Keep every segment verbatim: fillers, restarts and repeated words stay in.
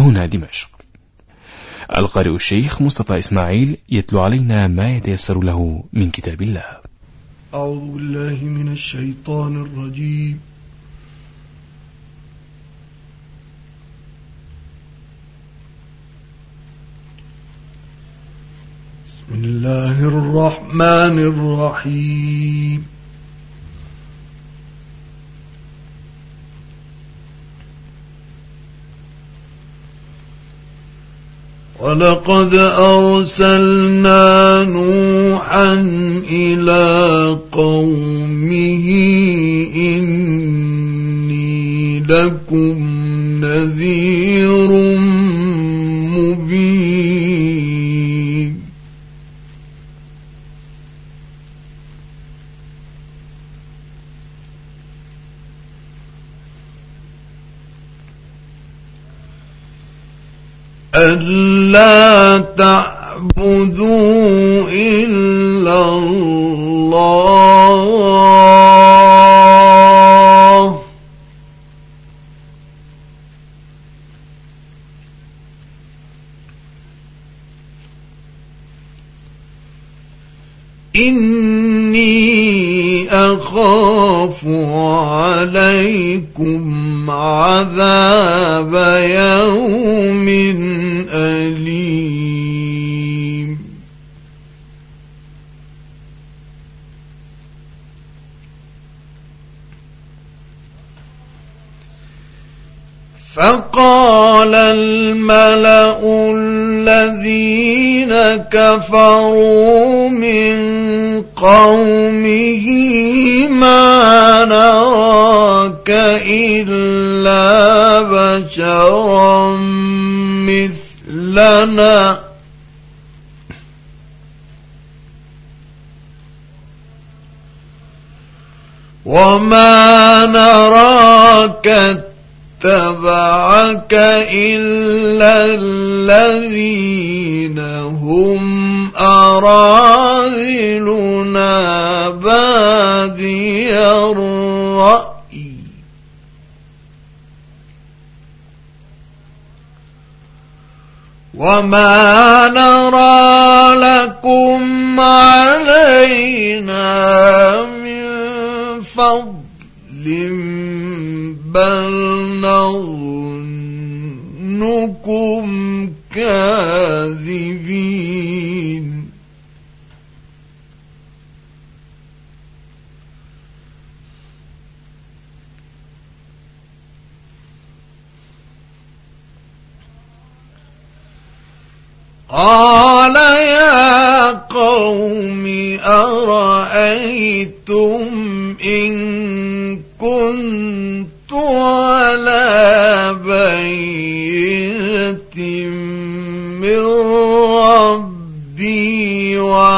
هنا دمشق. القارئ الشيخ مصطفى إسماعيل يتلو علينا ما يتيسر له من كتاب الله. أعوذ بالله من الشيطان الرجيم. بسم الله الرحمن الرحيم. ولقد أرسلنا نوحا إلى قومه إني لكم نذير مبين. ألا تعبدوا إلا الله إني أخاف عليكم عذاب يوم أليم. فقال الملأ الذين كفروا من قومه ما نراك إلا بشرا مثلنا وما نراك اتبعك إلا الذين هم أراذلنا بادي الرأي وما نرى لكم علينا من فضل بل نظنكم كاذبين. قال يا قوم أرأيتم إن كنت على بينة من ربي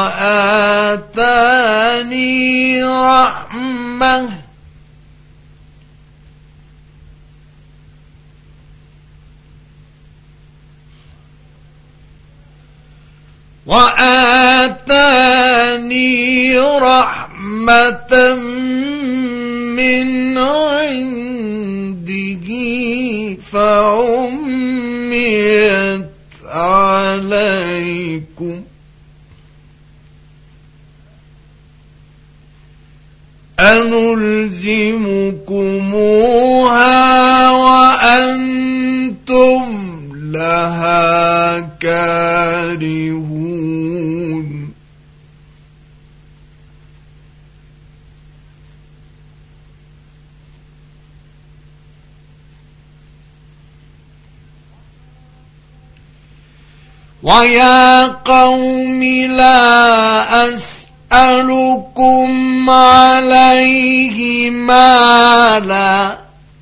وآتاني رحمة وآتاني رحمة من عنده فعميت عليكم أنلزمكموها وأنتم لها كارهون. ويا قوم لا أسألكم عليه مالا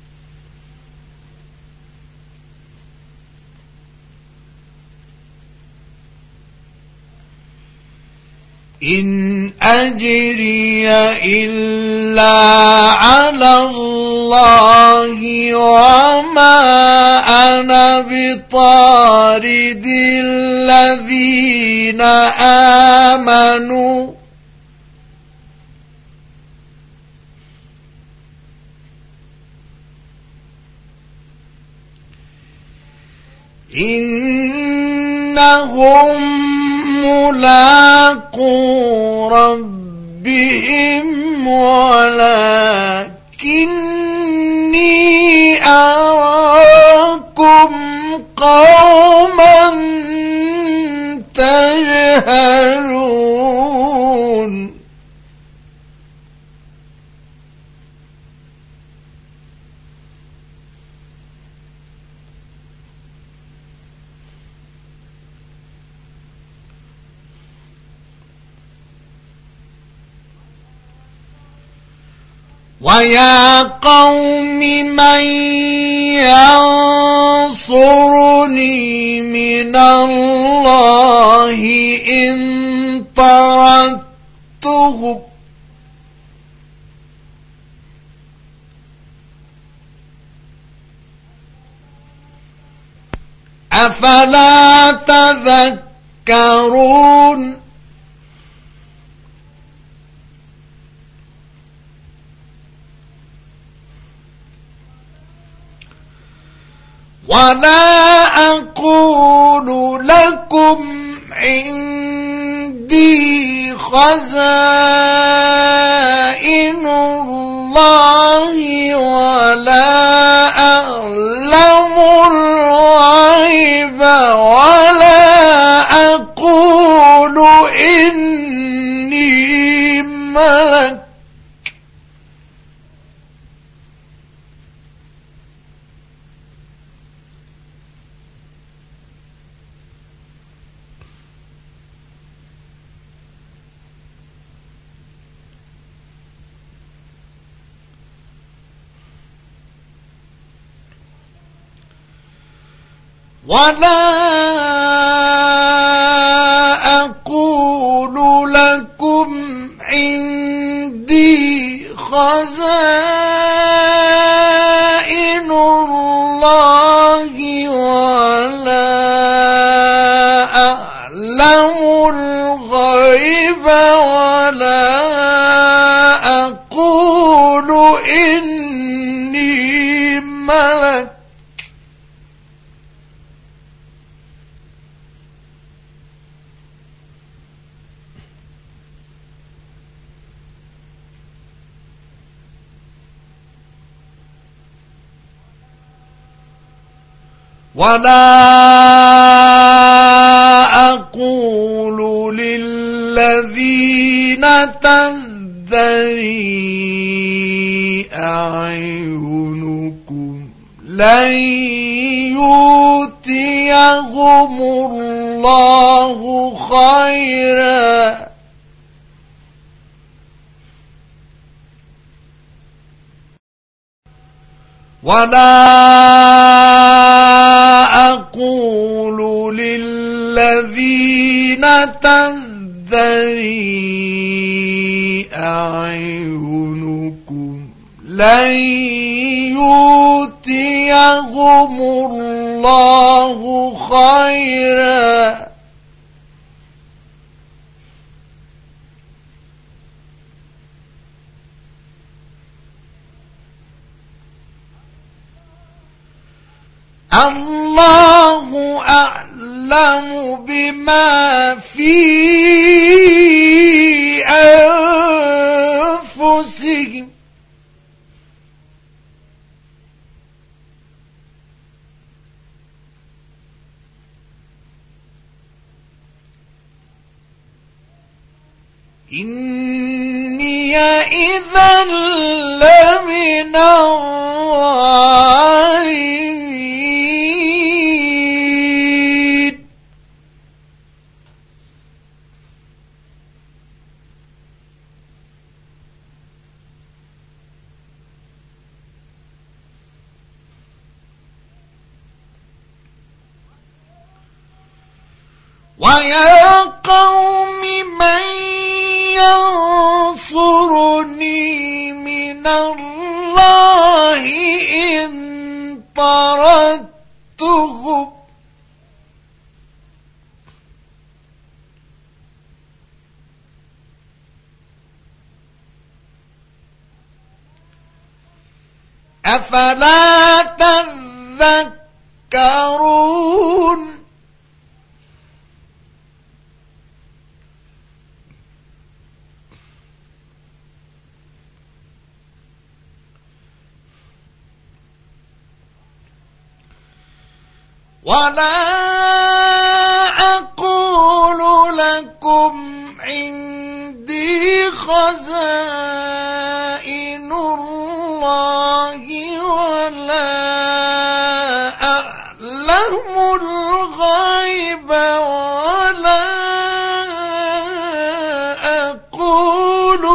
إن أجري إلا على الله وما أنا بطارد الذين آمنوا إنهم ملاقو ربهم ولكني أراكم قوما تجهلون ويا قوم من ينصرني من الله إن طردتهم أفلا تذكرون ولا أقول لكم عندي خزائن الله ولا أعلم الغيب ولا أقول إني ملك ولا أقول لكم عندي خزائن الله ولا أعلم الغيب ولا أقول إني ملك ولا أقول للذين تزدري أعينكم لن يؤتيهم الله خيرا ولا أقول للذين تزدري أعينكم لن يؤتيهم الله خيرا الله أعلم بما في أنفسهم إني إذا لمن الظالمين ويا قوم من ينصرني من الله إن طردتهم أفلا تذكرون ولا أقول لكم عندي خزائن الله ولا أعلم الغيب ولا أقول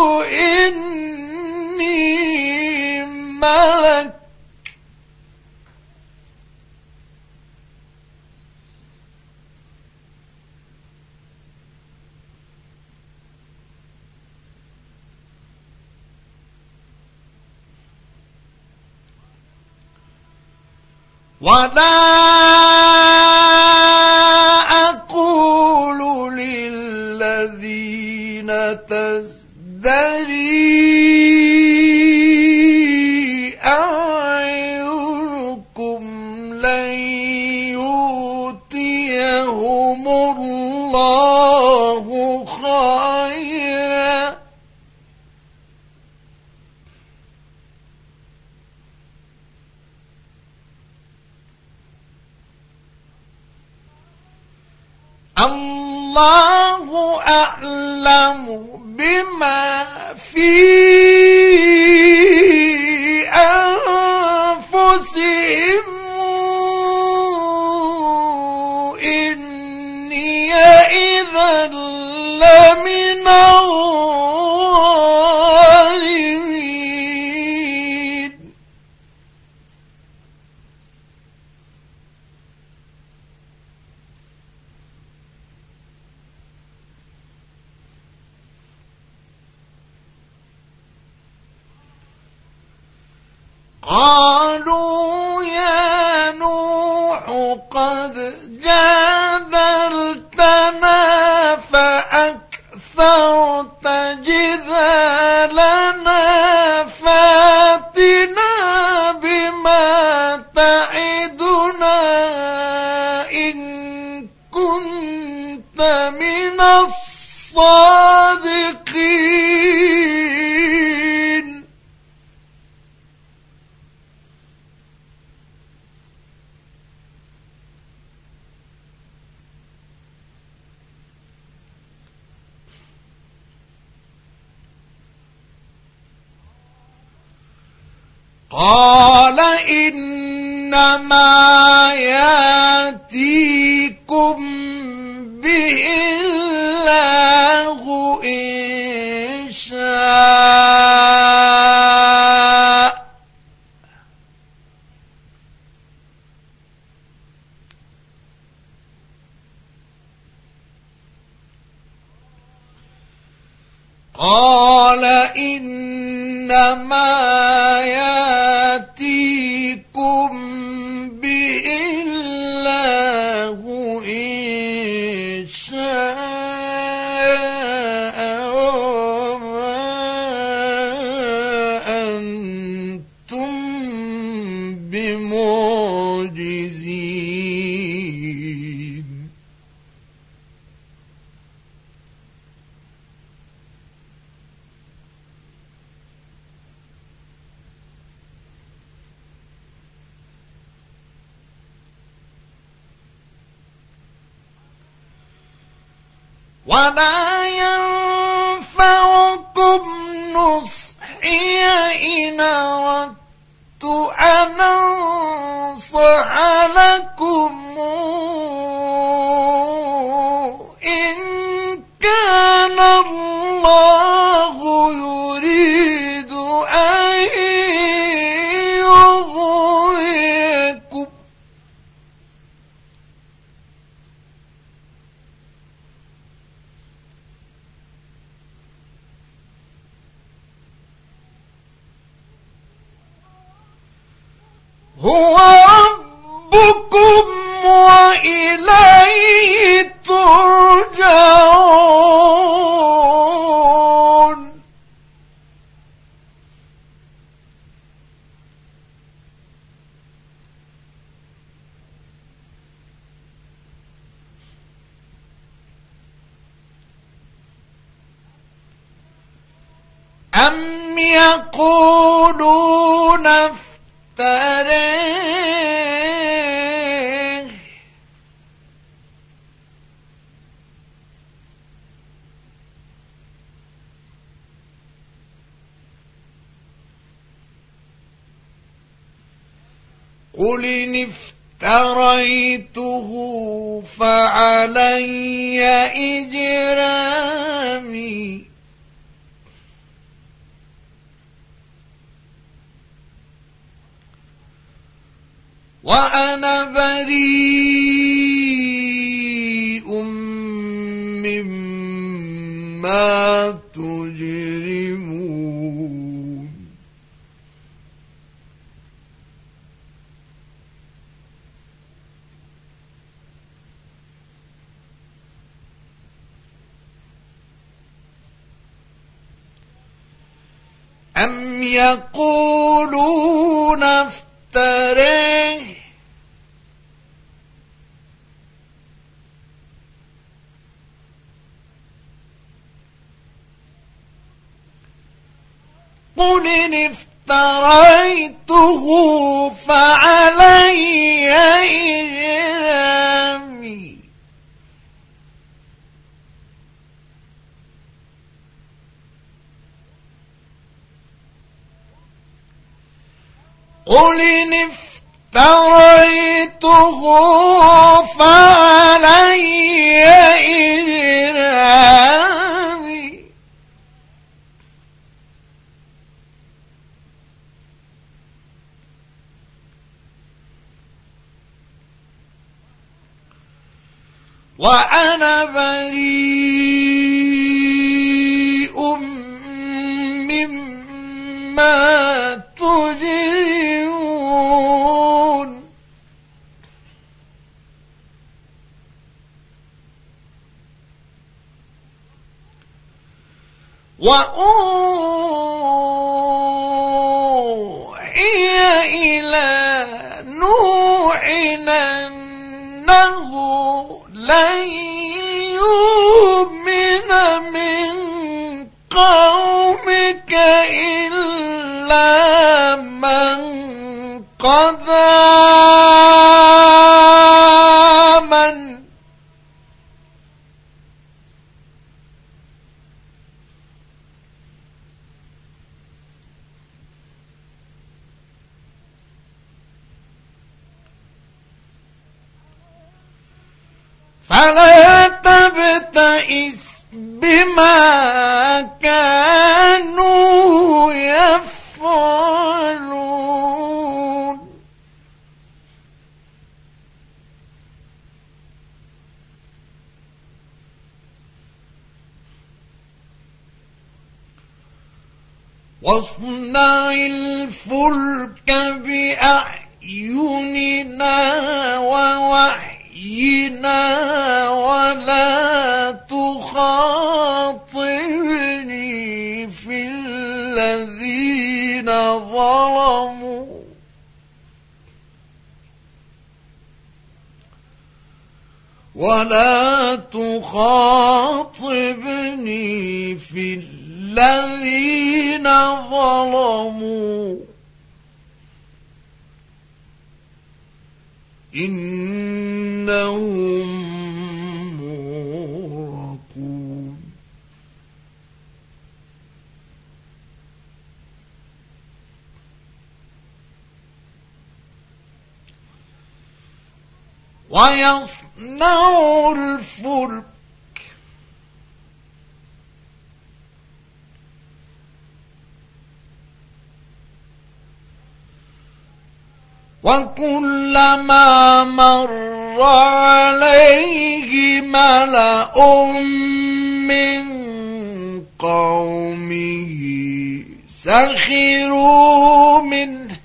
إني ملك ولا أقول للذين تزدري أعينكم لن يؤتيهم الله خيرا الله أعلم بما في أنفسهم إني إذا لمن الظالمين قالوا يا نوح قد جادلتنا فأكثرت جدالنا فاتنا بما تعدنا إن كنت من الصادقين قال إنما يأتيكم به الله إن شاء قال إنما يأتيكم به الله إن شاء وما أنتم بمعجزين ولا ينفعكم نصحي إن أردت أن أنصح لكم إن كان الله يريد أن يغويكم هو ربكم وإليه ترجعون أم يقولون افتريه قل إن افتريته فعلي إجرامي وأنا بريء مما تجرمون أم يقولون افتريه قل إن افتريته فعلي إجرامي قل إن افتريته فعلي إجرامي وأنا بريء مما تجرمون وأوحي إلى نوح أنه لن يؤمن من قومك إلا من قد آمن فلا تبتئس بما كانوا يفعلون واصنع الفلك بأعيننا ووحينا ولا تخاطبني في الذين ظلموا ولا تخاطبني في الذين ظلموا إنهم مغرقون ويصنع الفلك وكلما مر عليه ملأ من قومه سخروا منه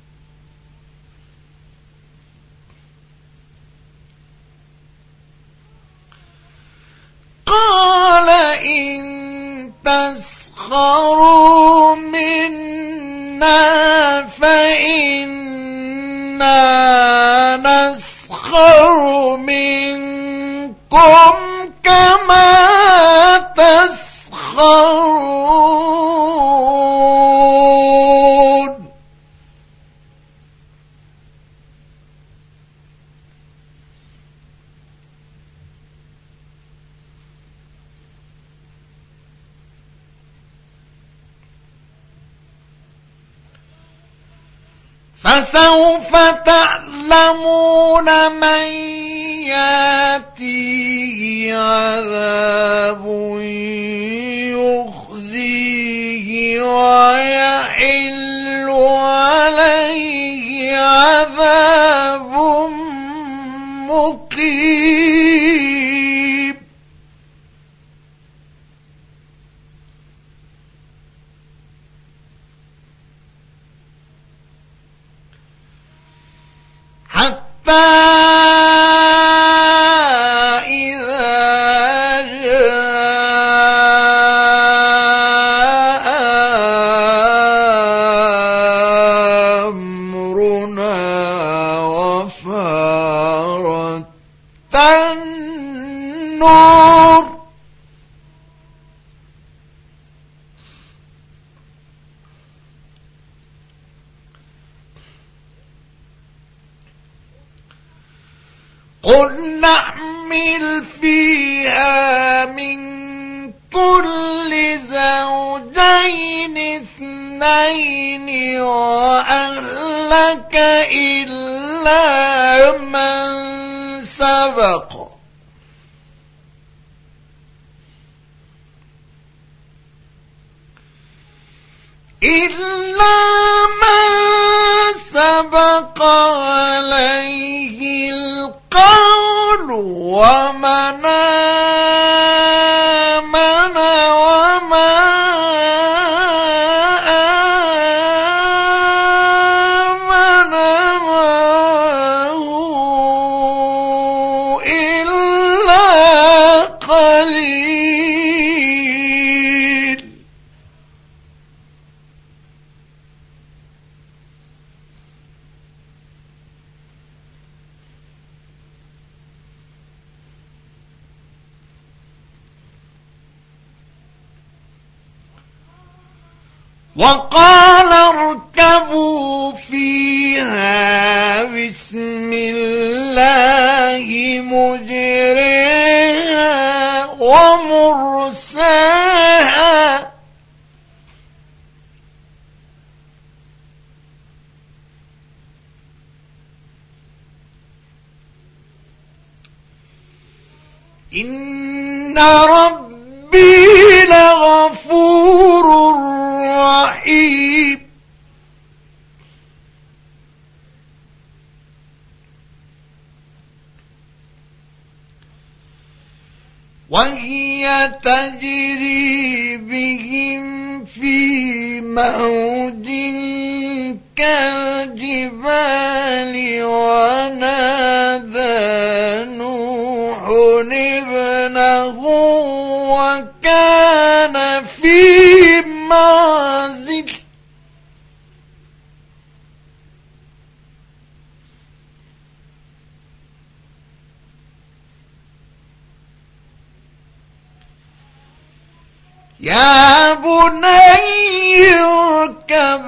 قال إن تسخروا منا فإنا نسخر منكم كما تسخرون فسوف تعلمون من ياتيه عذاب يخزيه ويحل عليه عذاب مقيم. حتى إذا جاء أمرنا وفارت النور قل نحمل فيها من كل زوجين اثنين وأهلك إلا من سبق إلا من سبق عليه القول ومن آمن وما آمن معه إلا قليل. وقال اركبوا فيها بسم الله مجريها ومرساها إن ربي لغفور رحيم. وهي تجري بهم في موج كالجبال ونادى نوح ابنه وكان في معزل يا بني اركب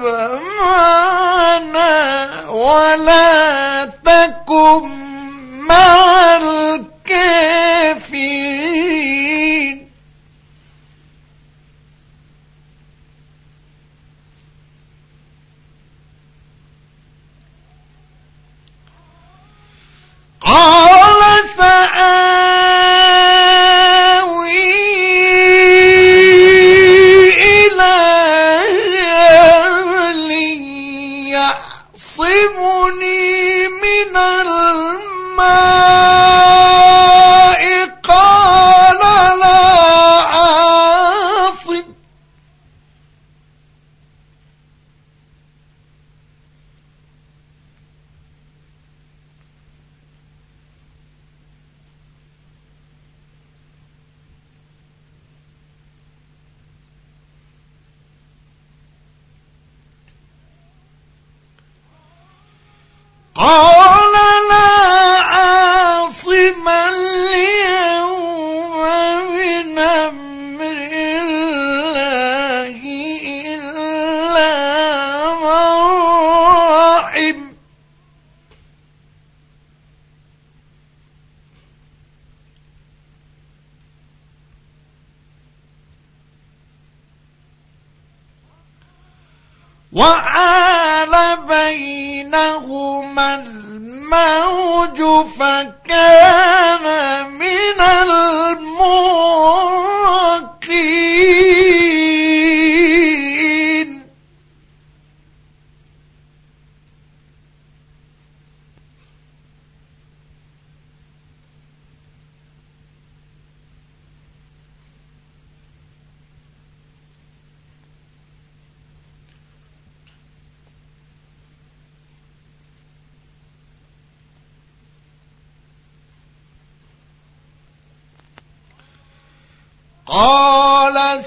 معنا ولا تكن مع الكافرين. قال سآوي إلى جبل يعصمني من الماء قال لا عاصم قال لا عاصم اليوم من أمر الله إلا من رحم. وحال بينهما الموج فكان من المغرقين. قال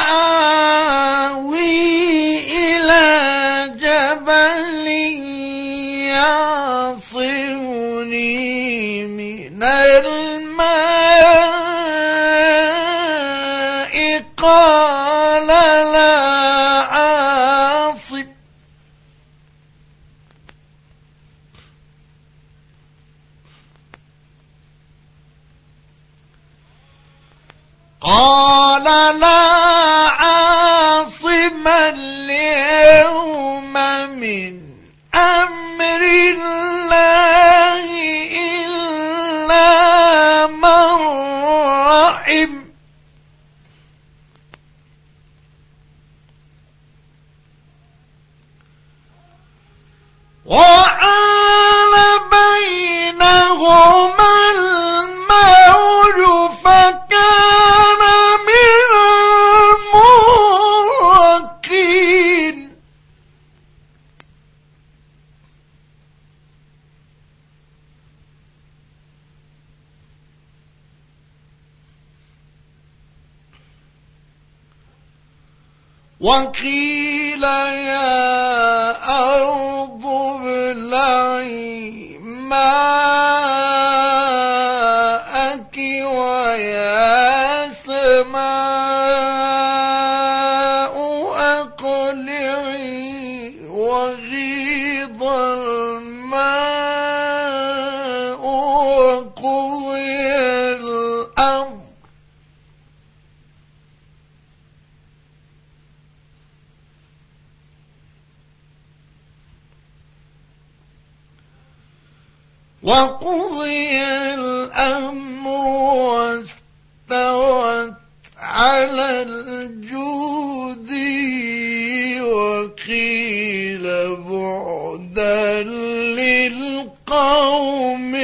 سآوي إلى جبل يعصمني من الماء قال لا عاصم قال لا عاصم اليوم من أمر الله إلا من رحم وحال بينهما الموج فكان من المغرقين. وقيل يا أرض ابلعي ماءك ويا سماء أقلعي وغيض الماء وقضي الأمر وقضي الأمر واستوت على الجود وقيل بعدا للقوم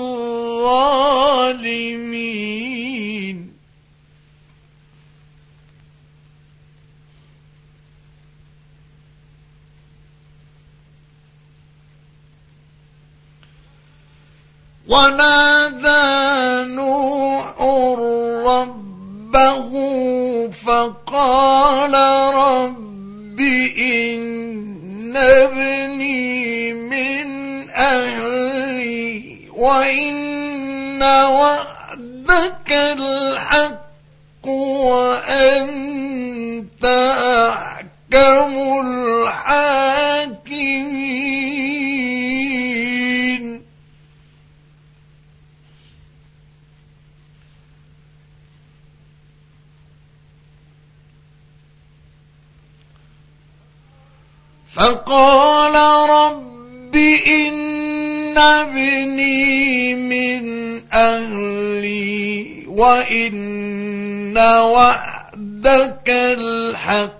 الظالمين. ونادى نوح ربه فقال رب إن ابني من أهلي وإن وعدك الحق وأنت أحكم الحاكمين. فقال رب إن ابني من أهلي وإن وعدك الحق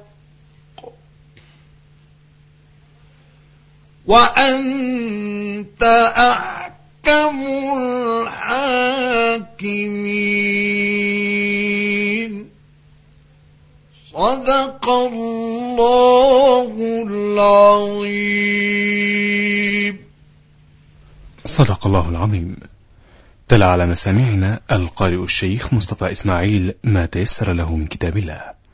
وأنت أحكم الحاكمين. صدق الله العظيم. صدق الله العظيم. تلا على مسامعنا القارئ الشيخ مصطفى إسماعيل ما تيسر له من كتاب الله.